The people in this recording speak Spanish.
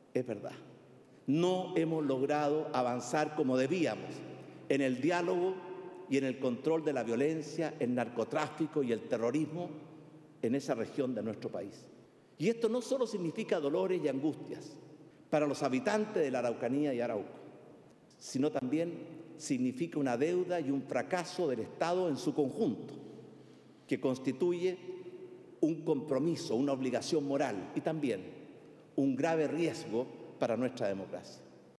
Es verdad. No hemos logrado avanzar como debíamos en el diálogo y en el control de la violencia, el narcotráfico y el terrorismo en esa región de nuestro país. Y esto no solo significa dolores y angustias para los habitantes de la Araucanía y Arauco, sino también significa una deuda y un fracaso del Estado en su conjunto, que constituye un compromiso, una obligación moral y también un grave riesgo para nuestra democracia.